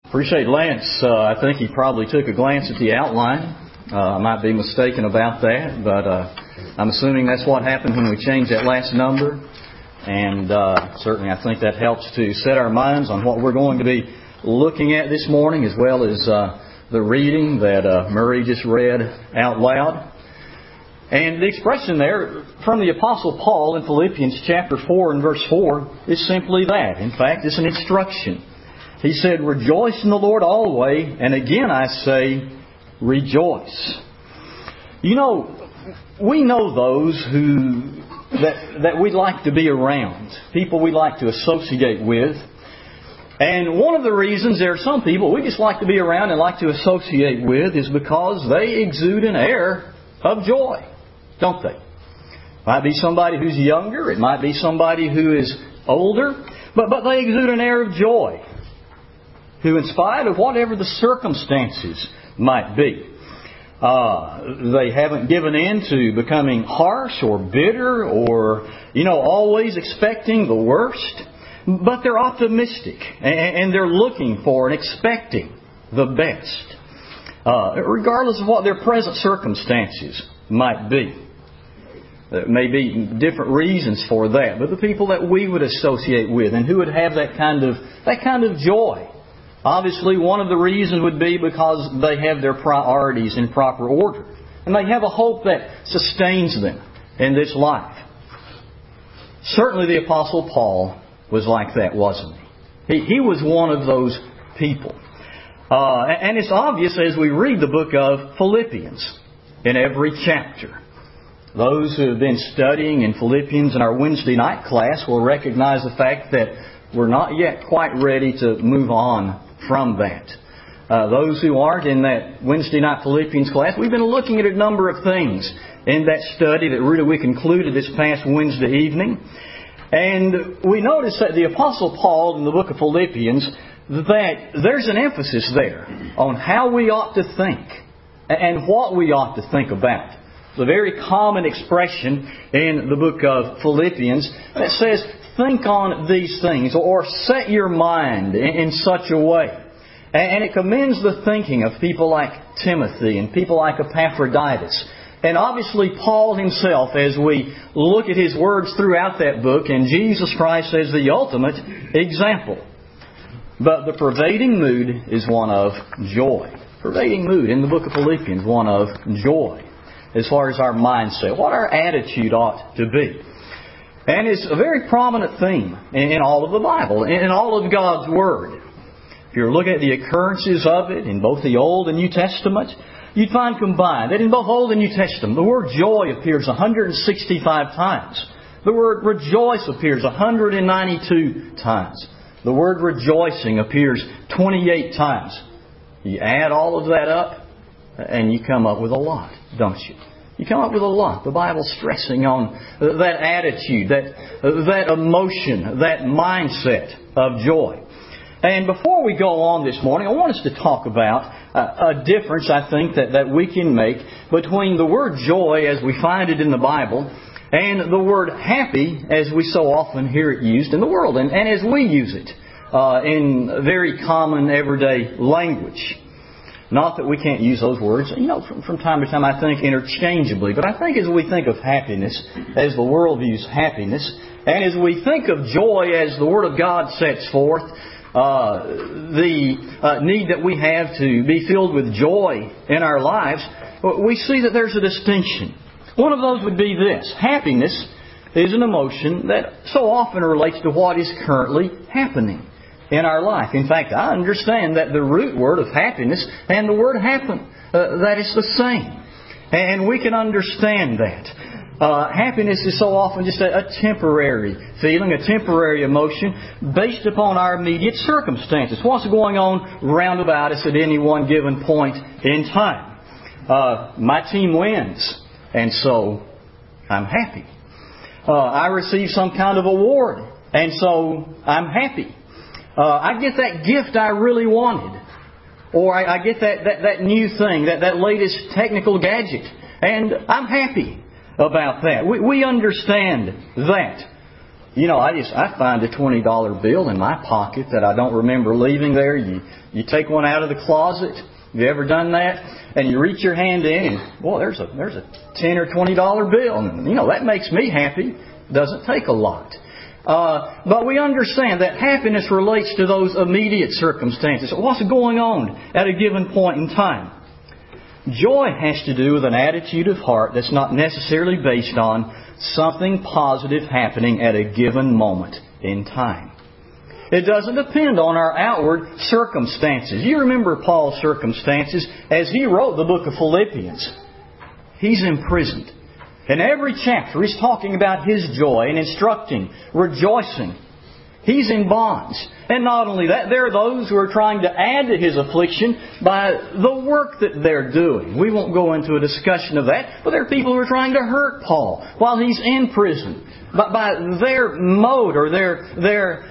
Appreciate Lance. I think he probably took a glance at the outline. I might be mistaken about that, but I'm assuming that's what happened when we changed that last number. And certainly I think that helps to set our minds on what we're going to be looking at this morning, as well as the reading that Murray just read out loud. And the expression there from the Apostle Paul in Philippians chapter 4 and verse 4 is simply that. In fact, it's an instruction. He said, "Rejoice in the Lord always, and again I say, rejoice." You know, we know those that we like to be around, people we like to associate with. And one of the reasons there are some people we just like to be around and like to associate with is because they exude an air of joy, don't they? Might be somebody who's younger, it might be somebody who is older, but they exude an air of joy, who in spite of whatever the circumstances might be, they haven't given in to becoming harsh or bitter or, always expecting the worst. But they're optimistic and they're looking for and expecting the best, regardless of what their present circumstances might be. There may be different reasons for that, but the people that we would associate with and who would have that kind of joy, obviously one of the reasons would be because they have their priorities in proper order and they have a hope that sustains them in this life. Certainly the Apostle Paul was like that, wasn't he? He was one of those people. And it's obvious as we read the book of Philippians in every chapter. Those who have been studying in Philippians in our Wednesday night class will recognize the fact that we're not yet quite ready to move on from that. Those who aren't in that Wednesday night Philippians class, we've been looking at a number of things in that study that really we concluded this past Wednesday evening. And we notice that the Apostle Paul in the book of Philippians, that there's an emphasis there on how we ought to think and what we ought to think about. The very common expression in the book of Philippians that says, think on these things, or set your mind in such a way. And it commends the thinking of people like Timothy and people like Epaphroditus. And obviously Paul himself, as we look at his words throughout that book, and Jesus Christ as the ultimate example. But the pervading mood is one of joy. Pervading mood in the book of Philippians, one of joy. As far as our mindset, what our attitude ought to be. And it's a very prominent theme in all of the Bible, in all of God's Word. If you're looking at the occurrences of it in both the Old and New Testament, you'd find combined that in both Old and New Testament, the word joy appears 165 times. The word rejoice appears 192 times. The word rejoicing appears 28 times. You add all of that up, and you come up with a lot, don't you? You come up with a lot. The Bible's stressing on that attitude, that emotion, that mindset of joy. And before we go on this morning, I want us to talk about a difference, I think, that we can make between the word joy as we find it in the Bible and the word happy as we so often hear it used in the world and as we use it in very common everyday language. Not that we can't use those words, from time to time I think interchangeably, but I think as we think of happiness, as the world views happiness, and as we think of joy as the Word of God sets forth, the need that we have to be filled with joy in our lives, we see that there's a distinction. One of those would be this. Happiness is an emotion that so often relates to what is currently happening in our life. In fact, I understand that the root word of happiness and the word happen, that is the same. And we can understand that. Happiness is so often just a temporary feeling, a temporary emotion based upon our immediate circumstances. What's going on round about us at any one given point in time. My team wins, and so I'm happy. I receive some kind of award, and so I'm happy. I get that gift I really wanted. Or I get that new thing, that latest technical gadget, and I'm happy about that. We understand that. I find a $20 bill in my pocket that I don't remember leaving there. You take one out of the closet. Have you ever done that? And you reach your hand in and, boy, there's a $10 or $20 bill. And, that makes me happy. Doesn't take a lot. But we understand that happiness relates to those immediate circumstances. What's going on at a given point in time? Joy has to do with an attitude of heart that's not necessarily based on something positive happening at a given moment in time. It doesn't depend on our outward circumstances. You remember Paul's circumstances as he wrote the book of Philippians. He's imprisoned. In every chapter, he's talking about his joy and instructing, rejoicing. He's in bonds. And not only that, there are those who are trying to add to his affliction by the work that they're doing. We won't go into a discussion of that, but there are people who are trying to hurt Paul while he's in prison. But by their mode or their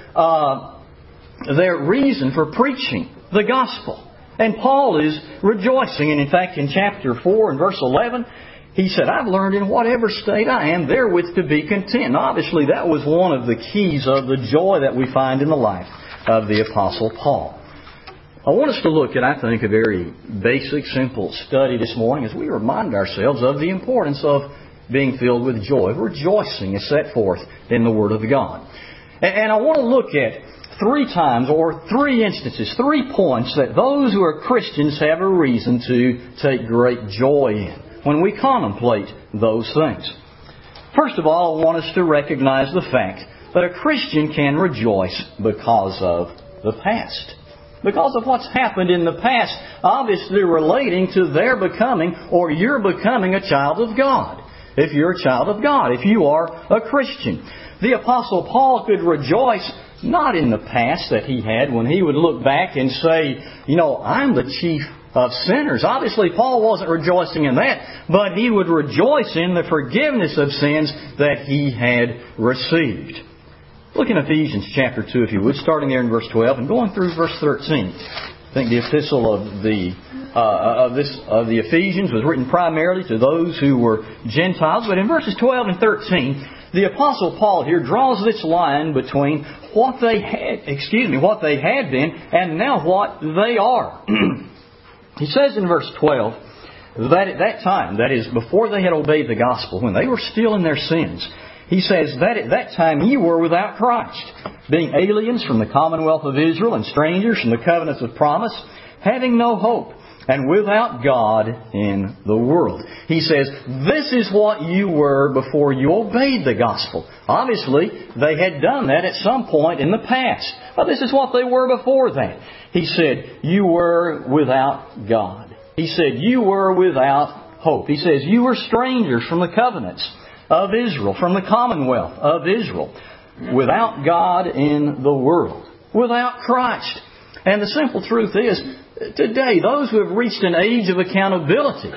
reason for preaching the gospel. And Paul is rejoicing. And in fact, in chapter 4 and verse 11, he said, I've learned in whatever state I am therewith to be content. Now, obviously, that was one of the keys of the joy that we find in the life of the Apostle Paul. I want us to look at, I think, a very basic, simple study this morning as we remind ourselves of the importance of being filled with joy. Rejoicing is set forth in the Word of God. And I want to look at 3 times or 3 instances, 3 points that those who are Christians have a reason to take great joy in when we contemplate those things. First of all, I want us to recognize the fact that a Christian can rejoice because of the past. Because of what's happened in the past, obviously relating to their becoming or your becoming a child of God. If you're a child of God, if you are a Christian. The Apostle Paul could rejoice not in the past that he had when he would look back and say, I'm the chief of sinners. Obviously, Paul wasn't rejoicing in that, but he would rejoice in the forgiveness of sins that he had received. Look in Ephesians chapter 2, if you would, starting there in verse 12 and going through verse 13. I think the epistle of the Ephesians was written primarily to those who were Gentiles, but in verses 12 and 13, the Apostle Paul here draws this line between what they had been and now what they are. He says in verse 12 that at that time, that is, before they had obeyed the gospel, when they were still in their sins, he says that at that time ye were without Christ, being aliens from the commonwealth of Israel and strangers from the covenants of promise, having no hope, and without God in the world. He says, this is what you were before you obeyed the gospel. Obviously, they had done that at some point in the past. But this is what they were before that. He said, you were without God. He said, you were without hope. He says, you were strangers from the covenants of Israel, from the commonwealth of Israel, without God in the world, without Christ. And the simple truth is, today, those who have reached an age of accountability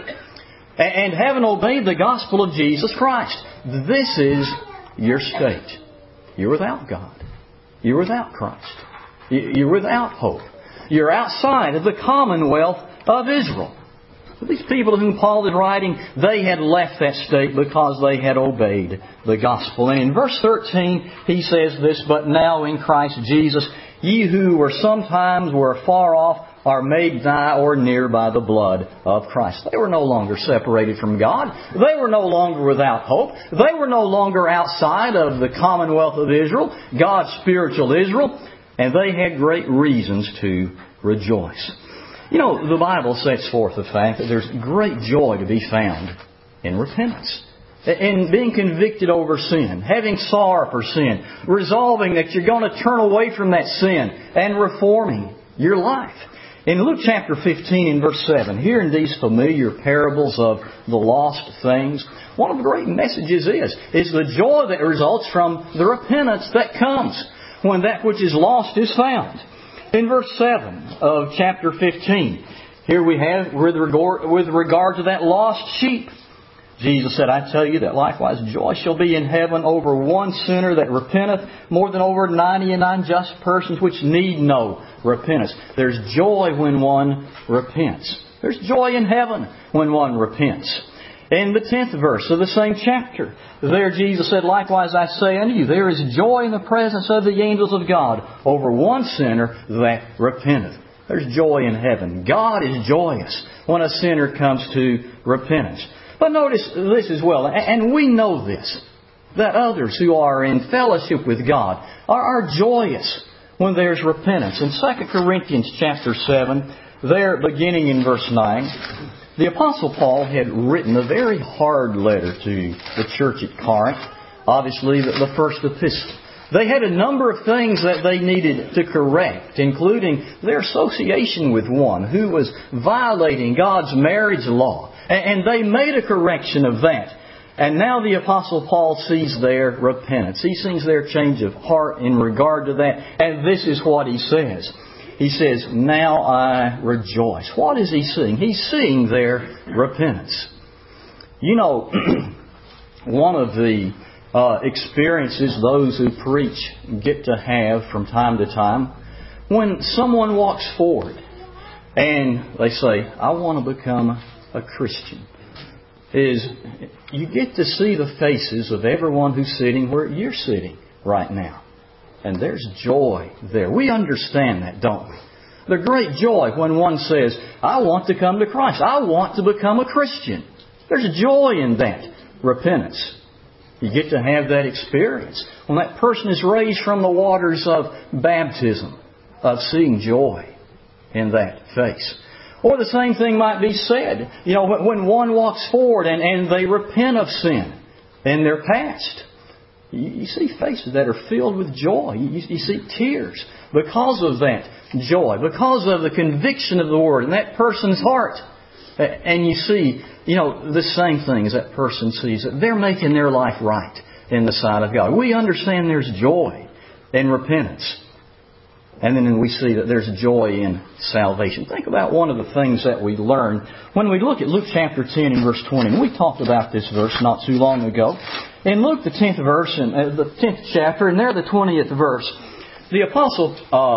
and haven't obeyed the gospel of Jesus Christ, this is your state. You're without God. You're without Christ. You're without hope. You're outside of the commonwealth of Israel. These people to whom Paul is writing, they had left that state because they had obeyed the gospel. And in verse 13, he says this, but now in Christ Jesus, ye who were sometimes were far off are made nigh or near by the blood of Christ. They were no longer separated from God. They were no longer without hope. They were no longer outside of the commonwealth of Israel, God's spiritual Israel, and they had great reasons to rejoice. The Bible sets forth the fact that there's great joy to be found in repentance. In being convicted over sin, having sorrow for sin, resolving that you're going to turn away from that sin and reforming your life. In Luke chapter 15 and verse 7, here in these familiar parables of the lost things, one of the great messages is the joy that results from the repentance that comes when that which is lost is found. In verse 7 of chapter 15, here we have with regard to that lost sheep. Jesus said, I tell you that likewise joy shall be in heaven over one sinner that repenteth more than over 99 just persons which need no repentance. There's joy when one repents. There's joy in heaven when one repents. In the 10th verse of the same chapter, there Jesus said, "Likewise I say unto you, there is joy in the presence of the angels of God over one sinner that repenteth." There's joy in heaven. God is joyous when a sinner comes to repentance. But notice this as well, and we know this, that others who are in fellowship with God are joyous when there's repentance. In 2 Corinthians chapter 7, there beginning in verse 9, the Apostle Paul had written a very hard letter to the church at Corinth, obviously the first epistle. They had a number of things that they needed to correct, including their association with one who was violating God's marriage law. And they made a correction of that. And now the Apostle Paul sees their repentance. He sees their change of heart in regard to that. And this is what he says. He says, "Now I rejoice." What is he seeing? He's seeing their repentance. You know, one of the experiences those who preach get to have from time to time, when someone walks forward and they say, "I want to become a Christian," is you get to see the faces of everyone who's sitting where you're sitting right now. And there's joy there. We understand that, don't we? The great joy when one says, "I want to come to Christ. I want to become a Christian." There's joy in that. Repentance. You get to have that experience. When that person is raised from the waters of baptism, of seeing joy in that face. Or the same thing might be said, you know, when one walks forward and they repent of sin in their past. You see faces that are filled with joy. You see tears because of that joy, because of the conviction of the Word in that person's heart. And you see, you know, the same thing as that person sees, that they're making their life right in the sight of God. We understand there's joy in repentance. And then we see that there's joy in salvation. Think about one of the things that we learn when we look at Luke chapter 10 and verse 20. And we talked about this verse not too long ago. In Luke the 10th verse, and the 10th chapter, and there the 20th verse, the apostles,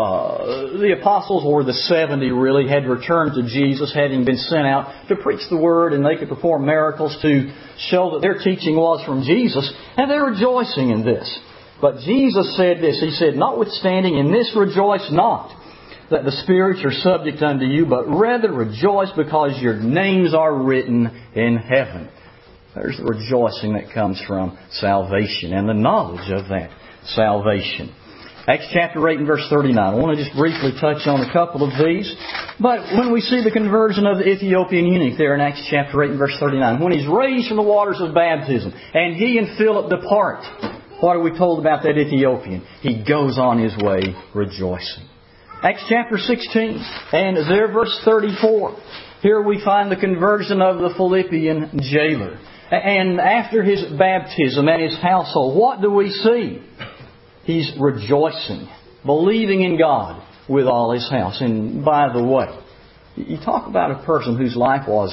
or the 70 really, had returned to Jesus, having been sent out to preach the Word, and they could perform miracles to show that their teaching was from Jesus, and they're rejoicing in this. But Jesus said this, He said, "Notwithstanding, in this rejoice not, that the spirits are subject unto you, but rather rejoice because your names are written in heaven." There's the rejoicing that comes from salvation and the knowledge of that salvation. Acts chapter 8 and verse 39. I want to just briefly touch on a couple of these. But when we see the conversion of the Ethiopian eunuch there in Acts chapter 8 and verse 39, when he's raised from the waters of baptism, and he and Philip depart, what are we told about that Ethiopian? He goes on his way rejoicing. Acts chapter 16 and there verse 34. Here we find the conversion of the Philippian jailer. And after his baptism and his household, what do we see? He's rejoicing, believing in God with all his house. And by the way, you talk about a person whose life was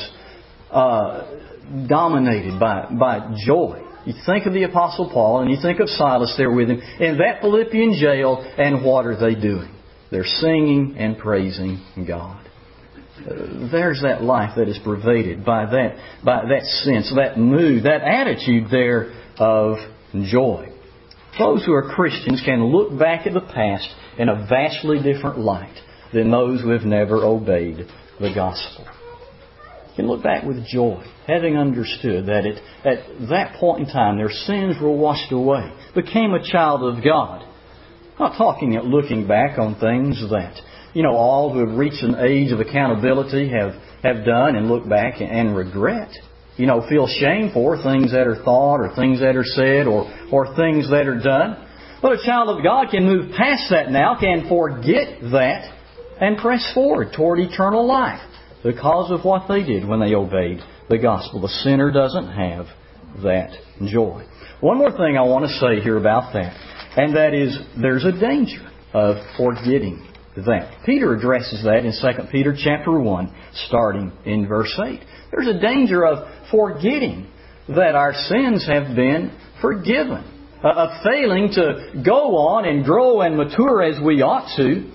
dominated by joy. You think of the Apostle Paul and you think of Silas there with him in that Philippian jail, and what are they doing? They're singing and praising God. There's that life that is pervaded by that sense, that mood, that attitude there of joy. Those who are Christians can look back at the past in a vastly different light than those who have never obeyed the gospel. You can look back with joy, having understood that at that point in time their sins were washed away, became a child of God. I'm not talking at looking back on things that, you know, all who have reached an age of accountability have done and look back and regret. You know, feel shame for things that are thought or things that are said or things that are done. But a child of God can move past that now, can forget that and press forward toward eternal life because of what they did when they obeyed the gospel. The sinner doesn't have that joy. One more thing I want to say here about that, and that is there's a danger of forgetting that. Peter addresses that in 2 Peter chapter 1, starting in verse 8. There's a danger of forgetting that our sins have been forgiven, of failing to go on and grow and mature as we ought to,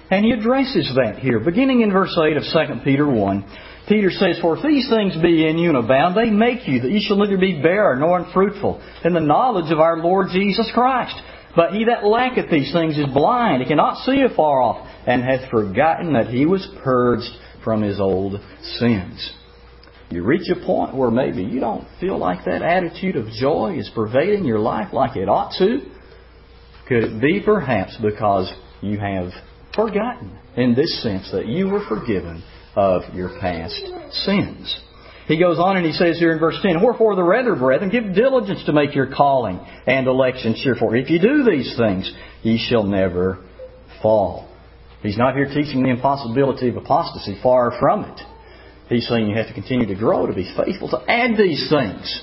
And he addresses that here. Beginning in verse 8 of 2 Peter 1, Peter says, "For if these things be in you and abound, they make you that ye shall neither be barren nor unfruitful in the knowledge of our Lord Jesus Christ. But he that lacketh these things is blind, he cannot see afar off, and hath forgotten that he was purged from his old sins." You reach a point where maybe you don't feel like that attitude of joy is pervading your life like it ought to. Could it be perhaps because you have forgotten in this sense that you were forgiven of your past sins? He goes on and he says here in verse 10, "Wherefore the rather, brethren, give diligence to make your calling and election sure. For if you do these things, ye shall never fall." He's not here teaching the impossibility of apostasy. Far from it. He's saying you have to continue to grow, to be faithful, to add these things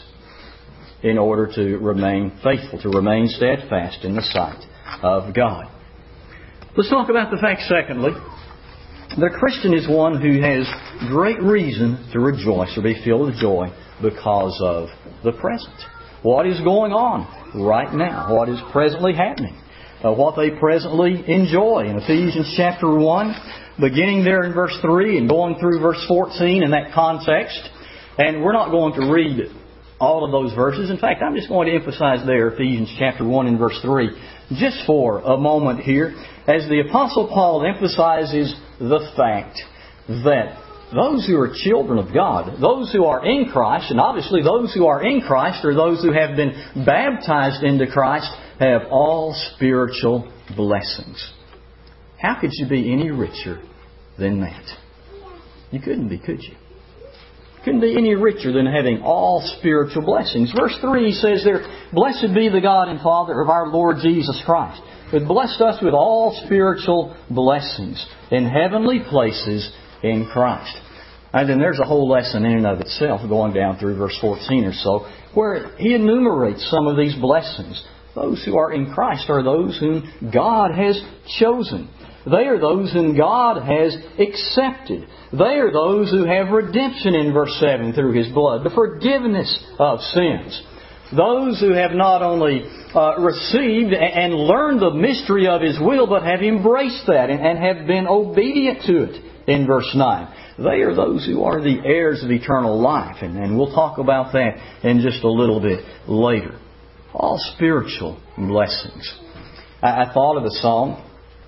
in order to remain faithful, to remain steadfast in the sight of God. Let's talk about the fact, secondly, the Christian is one who has great reason to rejoice or be filled with joy because of the present. What is going on right now? What is presently happening? What they presently enjoy. In Ephesians chapter 1, beginning there in verse 3 and going through verse 14 in that context. And we're not going to read all of those verses. In fact, I'm just going to emphasize there Ephesians chapter 1 and verse 3 just for a moment here, as the Apostle Paul emphasizes the fact that those who are children of God, those who are in Christ, and obviously those who are in Christ or those who have been baptized into Christ, have all spiritual blessings. How could you be any richer than that? You couldn't be, could you? Couldn't be any richer than having all spiritual blessings. Verse 3 says there, "Blessed be the God and Father of our Lord Jesus Christ, who hath blessed us with all spiritual blessings in heavenly places in Christ." And then there's a whole lesson in and of itself going down through verse 14 or so, where he enumerates some of these blessings. Those who are in Christ are those whom God has chosen. They are those whom God has accepted. They are those who have redemption in verse 7 through His blood, the forgiveness of sins. Those who have not only received and learned the mystery of His will, but have embraced that and have been obedient to it in verse 9. They are those who are the heirs of eternal life. And we'll talk about that in just a little bit later. All spiritual blessings. I thought of a song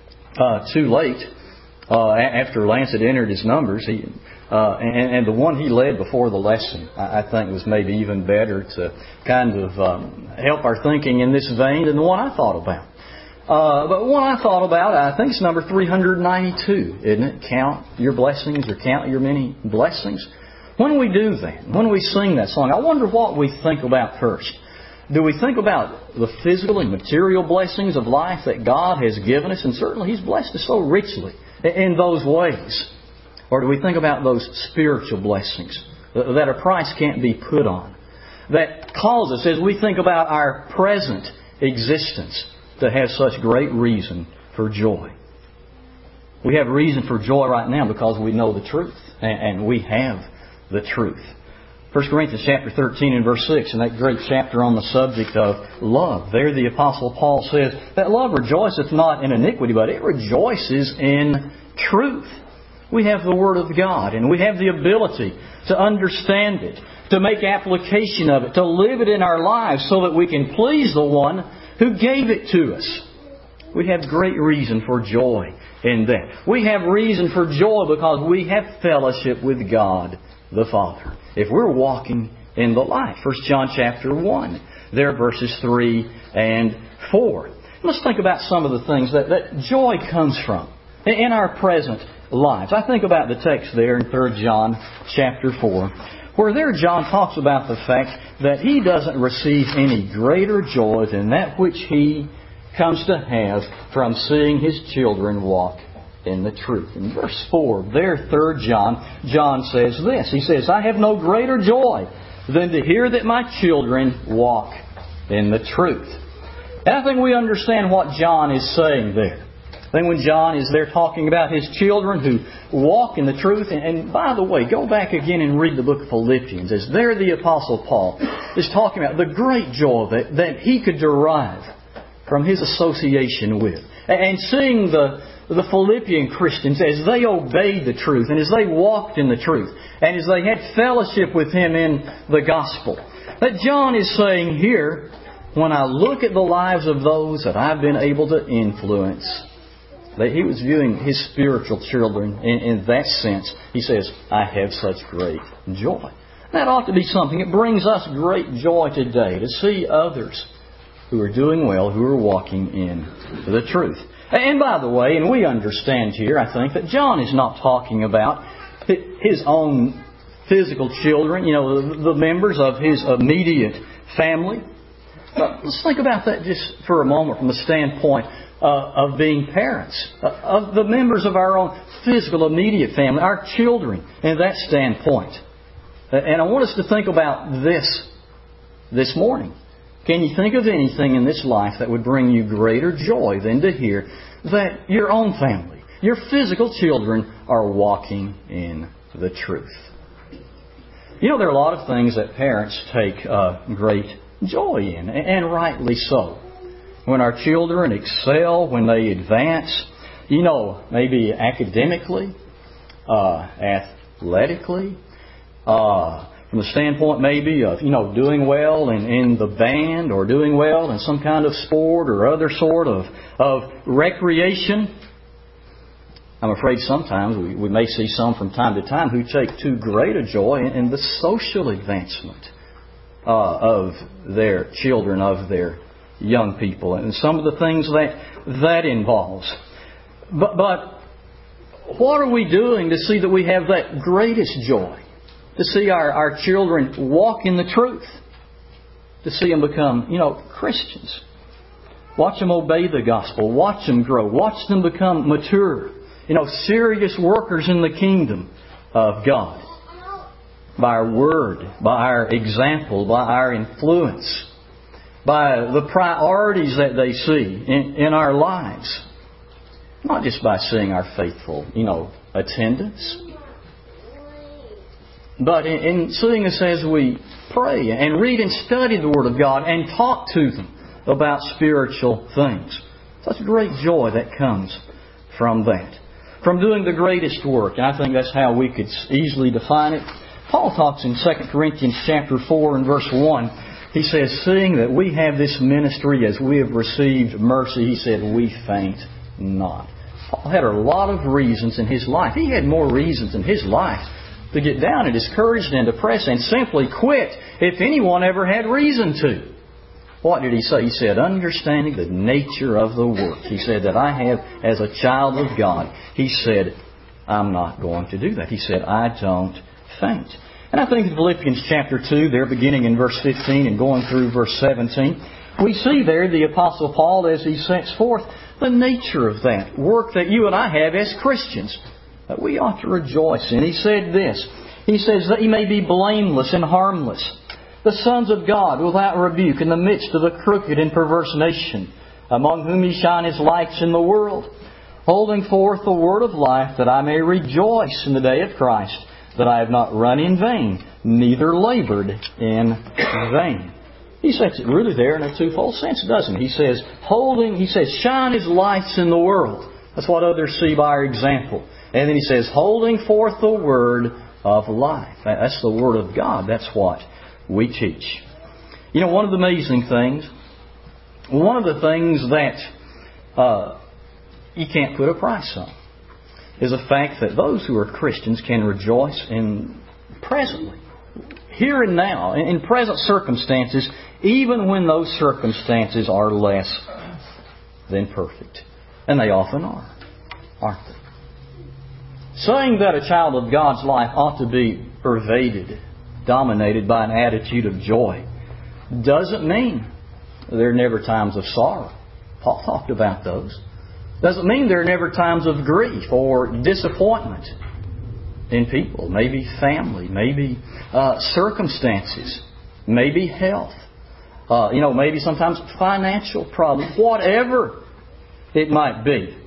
too late after Lance had entered his numbers. And the one he led before the lesson, I think, was maybe even better to kind of help our thinking in this vein than the one I thought about. But one I thought about, I think it's number 392, isn't it? Count your blessings or count your many blessings. When we do that, when we sing that song, I wonder what we think about first. Do we think about the physical and material blessings of life that God has given us? And certainly He's blessed us so richly in those ways. Or do we think about those spiritual blessings that a price can't be put on? That cause us, as we think about our present existence, to have such great reason for joy. We have reason for joy right now because we know the truth. And we have the truth. 1 Corinthians chapter 13 and verse 6, in that great chapter on the subject of love, there the Apostle Paul says that love rejoiceth not in iniquity, but it rejoices in truth. We have the Word of God, and we have the ability to understand it, to make application of it, to live it in our lives so that we can please the One who gave it to us. We have great reason for joy in that. We have reason for joy because we have fellowship with God the Father. If we're walking in the light. 1 John chapter 1. There verses 3 and 4. Let's think about some of the things that joy comes from in our present lives. I think about the text there in 3 John chapter 4, where there John talks about the fact that he doesn't receive any greater joy than that which he comes to have from seeing his children walk in the truth. In verse 4, there 3 John says this. He says, "I have no greater joy than to hear that my children walk in the truth." And I think we understand what John is saying there. I think when John is there talking about his children who walk in the truth, and by the way, go back again and read the book of Philippians, as there the Apostle Paul is talking about the great joy that he could derive from his association with And seeing the Philippian Christians as they obeyed the truth and as they walked in the truth and as they had fellowship with Him in the gospel. That John is saying here, when I look at the lives of those that I've been able to influence, that he was viewing his spiritual children in that sense. He says, I have such great joy. That ought to be something. It brings us great joy today to see others who are doing well, who are walking in the truth. And by the way, and we understand here, I think, that John is not talking about his own physical children, the members of his immediate family. But let's think about that just for a moment from the standpoint of being parents, of the members of our own physical immediate family, our children, in that standpoint. And I want us to think about this morning. Can you think of anything in this life that would bring you greater joy than to hear that your own family, your physical children, are walking in the truth? There are a lot of things that parents take great joy in, and rightly so. When our children excel, when they advance, maybe academically, athletically, from the standpoint maybe of, doing well in the band or doing well in some kind of sport or other sort of recreation. I'm afraid sometimes we may see some from time to time who take too great a joy in the social advancement of their children, of their young people, and some of the things that involves. But what are we doing to see that we have that greatest joy? To see our children walk in the truth. To see them become, Christians. Watch them obey the gospel. Watch them grow. Watch them become mature. Serious workers in the kingdom of God. By our word, by our example, by our influence, by the priorities that they see in our lives. Not just by seeing our faithful, attendance, but in seeing us as we pray and read and study the Word of God and talk to them about spiritual things. Such great joy that comes from that. From doing the greatest work. And I think that's how we could easily define it. Paul talks in 2 Corinthians chapter 4 and verse 1. He says, seeing that we have this ministry as we have received mercy, he said, we faint not. Paul had a lot of reasons in his life. He had more reasons in his life to get down and discouraged and depressed and simply quit if anyone ever had reason to. What did he say? He said, understanding the nature of the work. He said that I have as a child of God. He said, I'm not going to do that. He said, I don't faint. And I think in Philippians chapter 2, there beginning in verse 15 and going through verse 17, we see there the Apostle Paul as he sets forth the nature of that work that you and I have as Christians, that we ought to rejoice in. He said this. He says that ye may be blameless and harmless, the sons of God without rebuke in the midst of a crooked and perverse nation, among whom ye shine as lights in the world, holding forth the word of life, that I may rejoice in the day of Christ, that I have not run in vain, neither labored in vain. He sets it really there in a twofold sense, doesn't he? He says, shine as lights in the world. That's what others see by our example. And then he says, holding forth the word of life. That's the word of God. That's what we teach. One of the amazing things, one of the things that you can't put a price on, is the fact that those who are Christians can rejoice in presently, here and now, in present circumstances, even when those circumstances are less than perfect. And they often are, aren't they? Saying that a child of God's life ought to be pervaded, dominated by an attitude of joy, doesn't mean there are never times of sorrow. Paul talked about those. Doesn't mean there are never times of grief or disappointment in people. Maybe family, maybe circumstances, maybe health. Maybe sometimes financial problems, whatever it might be.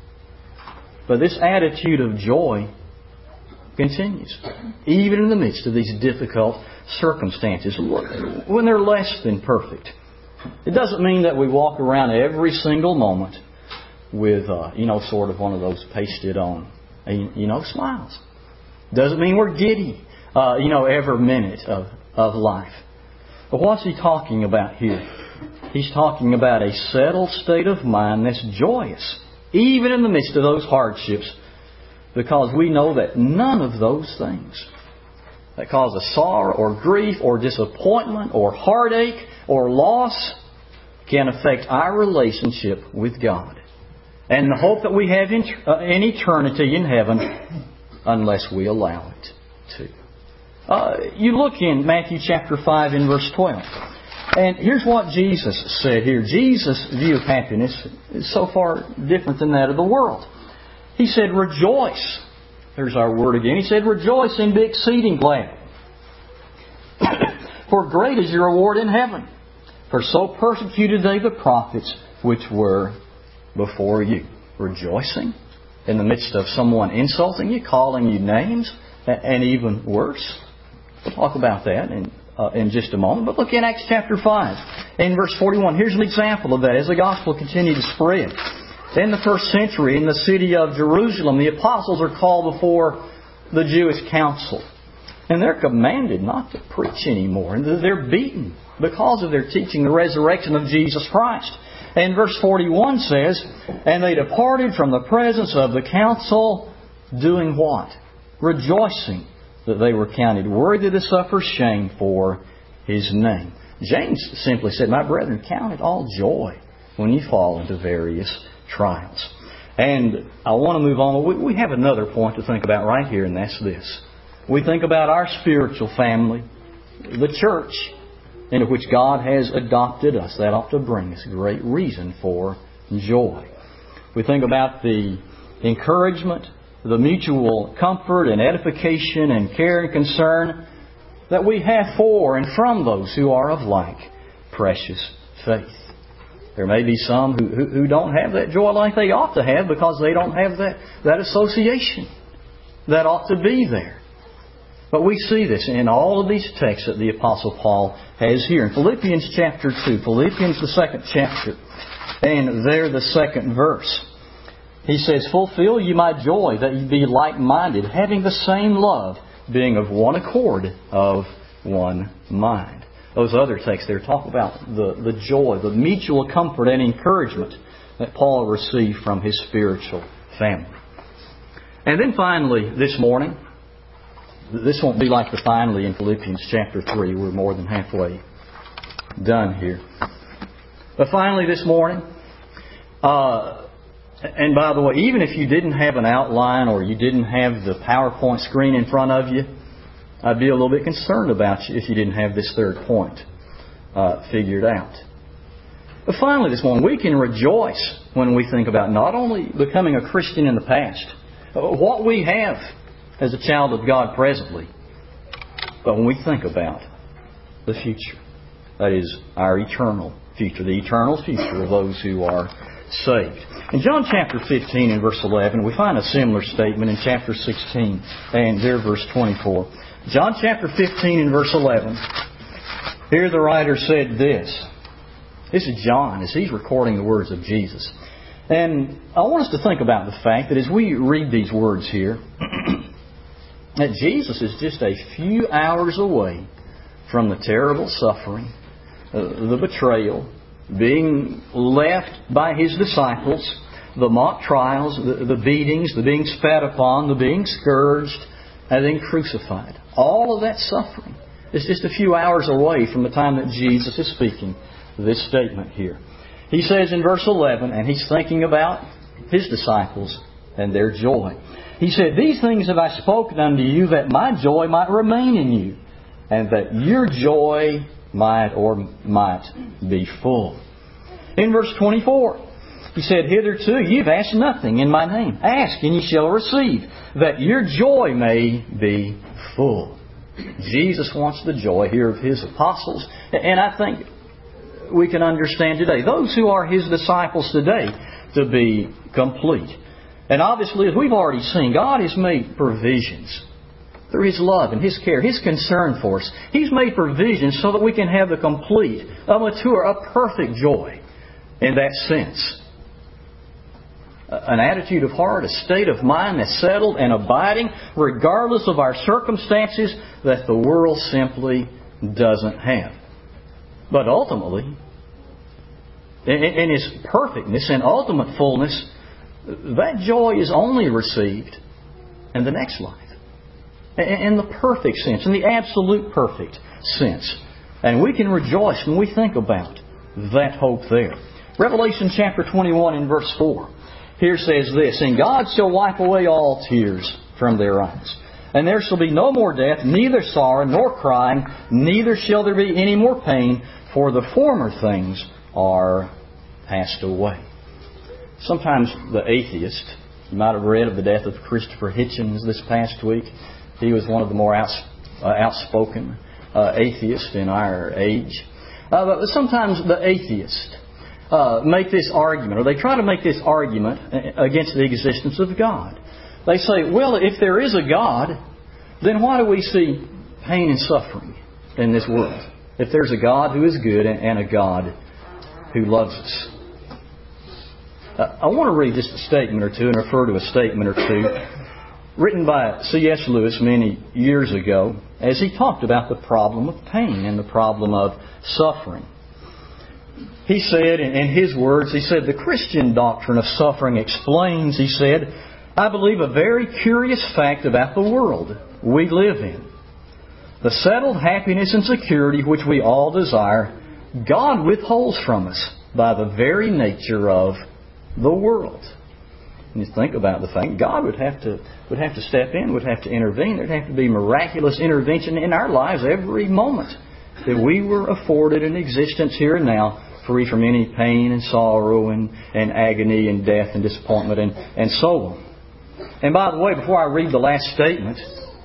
But this attitude of joy continues, even in the midst of these difficult circumstances, when they're less than perfect. It doesn't mean that we walk around every single moment with, sort of one of those pasted on, smiles. Doesn't mean we're giddy, every minute of life. But what's he talking about here? He's talking about a settled state of mind that's joyous, even in the midst of those hardships, because we know that none of those things that cause us sorrow or grief or disappointment or heartache or loss can affect our relationship with God and the hope that we have in eternity in heaven unless we allow it to. You look in Matthew chapter 5 in verse 12. And here's what Jesus said here. Jesus' view of happiness is so far different than that of the world. He said, rejoice. There's our word again. He said, rejoice and be exceeding glad. For great is your reward in heaven. For so persecuted they the prophets which were before you. Rejoicing in the midst of someone insulting you, calling you names, and even worse. We'll talk about that in just a moment. But look in Acts chapter 5. In verse 41, here's an example of that as the gospel continued to spread. In the first century, in the city of Jerusalem, the apostles are called before the Jewish council. And they're commanded not to preach anymore. And they're beaten because of their teaching the resurrection of Jesus Christ. And verse 41 says, and they departed from the presence of the council, doing what? Rejoicing that they were counted worthy to suffer shame for His name. James simply said, my brethren, count it all joy when you fall into various trials. And I want to move on. We have another point to think about right here, and that's this. We think about our spiritual family, the church, into which God has adopted us. That ought to bring us great reason for joy. We think about the encouragement, the mutual comfort and edification and care and concern that we have for and from those who are of like precious faith. There may be some who don't have that joy like they ought to have because they don't have that association that ought to be there. But we see this in all of these texts that the Apostle Paul has here. In Philippians chapter 2, Philippians the 2nd chapter, and there the 2nd verse. He says, fulfill ye my joy, that ye be like-minded, having the same love, being of one accord, of one mind. Those other texts there talk about the joy, the mutual comfort and encouragement that Paul received from his spiritual family. And then finally, this morning, this won't be like the finally in Philippians chapter 3. We're more than halfway done here. But finally this morning, and by the way, even if you didn't have an outline or you didn't have the PowerPoint screen in front of you, I'd be a little bit concerned about you if you didn't have this third point figured out. But finally this morning, we can rejoice when we think about not only becoming a Christian in the past, what we have as a child of God presently, but when we think about the future, that is our eternal future, the eternal future of those who are saved. In John chapter 15 and verse 11, we find a similar statement in chapter 16 and there verse 24. John chapter 15 and verse 11, here the writer said this. This is John as he's recording the words of Jesus. And I want us to think about the fact that as we read these words here, that Jesus is just a few hours away from the terrible suffering, the betrayal, being left by His disciples, the mock trials, the beatings, the being spat upon, the being scourged, and then crucified. All of that suffering is just a few hours away from the time that Jesus is speaking this statement here. He says in verse 11, and He's thinking about His disciples and their joy. He said, these things have I spoken unto you, that my joy might remain in you, and that your joy might be full. In verse 24, He said, hitherto you've asked nothing in my name. Ask, and ye shall receive, that your joy may be full. Jesus wants the joy here of His apostles. And I think we can understand today, those who are His disciples today, to be complete. And obviously, as we've already seen, God has made provisions through His love and His care, His concern for us. He's made provisions so that we can have the complete, a mature, a perfect joy in that sense. an attitude of heart, a state of mind that's settled and abiding regardless of our circumstances that the world simply doesn't have. But ultimately, in its perfectness and ultimate fullness, that joy is only received in the next life. In the perfect sense, in the absolute perfect sense. And we can rejoice when we think about that hope there. Revelation chapter 21 and verse 4. Here says this, "And God shall wipe away all tears from their eyes. And there shall be no more death, neither sorrow nor crying, neither shall there be any more pain, for the former things are passed away." Sometimes the atheist, you might have read of the death of Christopher Hitchens this past week. He was one of the more outspoken atheists in our age. But sometimes the atheists make this argument, or they try to make this argument against the existence of God. They say, well, if there is a God, then why do we see pain and suffering in this world? If there's a God who is good and a God who loves us. I want to read just a statement or two and refer to a statement or two written by C.S. Lewis many years ago as he talked about the problem of pain and the problem of suffering. He said, in his words, he said, "The Christian doctrine of suffering explains," he said, "I believe a very curious fact about the world we live in. The settled happiness and security which we all desire, God withholds from us by the very nature of the world." And you think about the fact God would have to step in, would have to intervene. There'd have to be miraculous intervention in our lives every moment that we were afforded an existence here and now, free from any pain and sorrow and agony and death and disappointment and so on. And by the way, before I read the last statement,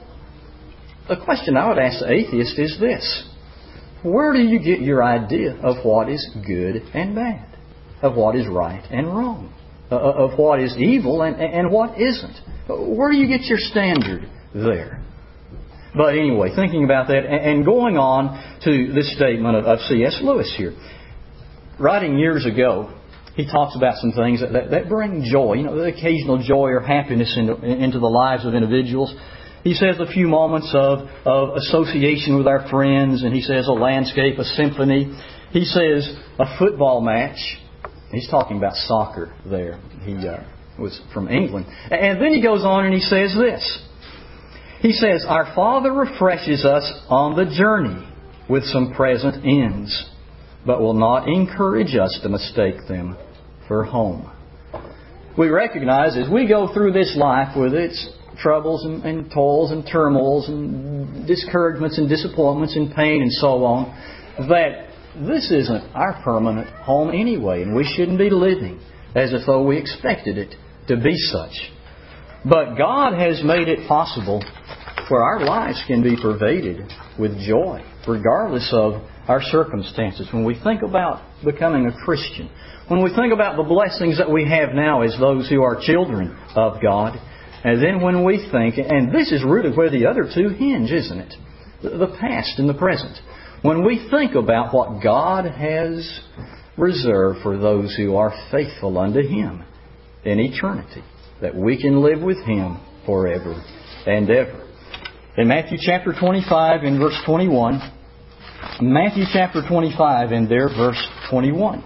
the question I would ask the atheist is this: where do you get your idea of what is good and bad? Of what is right and wrong? Of what is evil and what isn't? Where do you get your standard there? But anyway, thinking about that and going on to this statement of C.S. Lewis here. Writing years ago, he talks about some things that bring joy, the occasional joy or happiness into the lives of individuals. He says a few moments of association with our friends, and he says a landscape, a symphony. He says a football match. He's talking about soccer there. He was from England. And then he goes on and he says this. He says, "Our Father refreshes us on the journey with some present ends, but will not encourage us to mistake them for home." We recognize as we go through this life with its troubles and toils and turmoils and discouragements and disappointments and pain and so on, that this isn't our permanent home anyway, and we shouldn't be living as if though we expected it to be such. But God has made it possible where our lives can be pervaded with joy, regardless of our circumstances. When we think about becoming a Christian, when we think about the blessings that we have now as those who are children of God, and then when we think, and this is rooted where the other two hinge, isn't it? The past and the present. When we think about what God has reserved for those who are faithful unto Him in eternity, that we can live with Him forever and ever. In Matthew chapter 25 and verse 21, Matthew chapter 25 and there verse 21.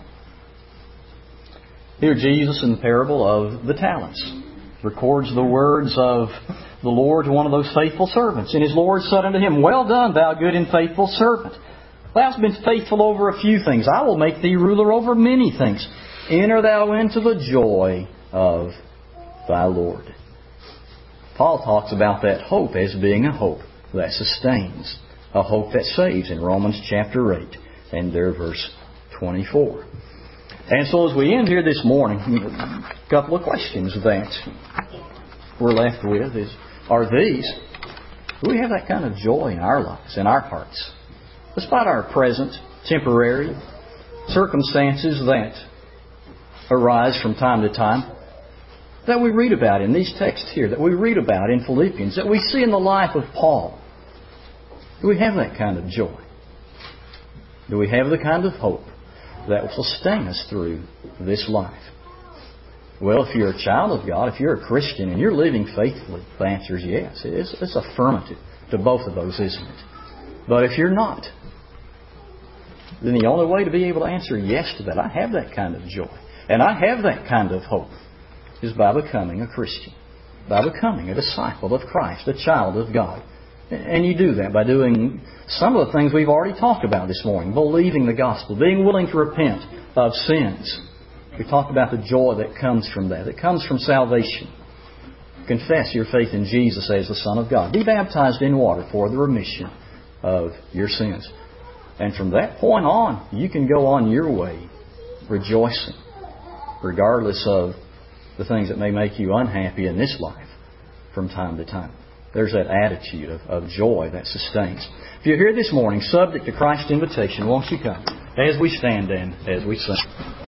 Here Jesus in the parable of the talents records the words of the Lord to one of those faithful servants. And his Lord said unto him, "Well done, thou good and faithful servant. Thou hast been faithful over a few things. I will make thee ruler over many things. Enter thou into the joy of thy Lord." Paul talks about that hope as being a hope that sustains, a hope that saves in Romans chapter 8 and there verse 24. And so as we end here this morning, a couple of questions that we're left with are these: do we have that kind of joy in our lives, in our hearts, despite our present temporary circumstances that arise from time to time, that we read about in these texts here, that we read about in Philippians, that we see in the life of Paul? Do we have that kind of joy? Do we have the kind of hope that will sustain us through this life? Well, if you're a child of God, if you're a Christian and you're living faithfully, the answer is yes. It's affirmative to both of those, isn't it? But if you're not, then the only way to be able to answer yes to that, I have that kind of joy, and I have that kind of hope, is by becoming a Christian, by becoming a disciple of Christ, a child of God. And you do that by doing some of the things we've already talked about this morning. Believing the gospel, being willing to repent of sins. We talked about the joy that comes from that. It comes from salvation. Confess your faith in Jesus as the Son of God. Be baptized in water for the remission of your sins. And from that point on, you can go on your way rejoicing, regardless of the things that may make you unhappy in this life from time to time. There's that attitude of joy that sustains. If you're here this morning, subject to Christ's invitation, won't you come as we stand and as we sing?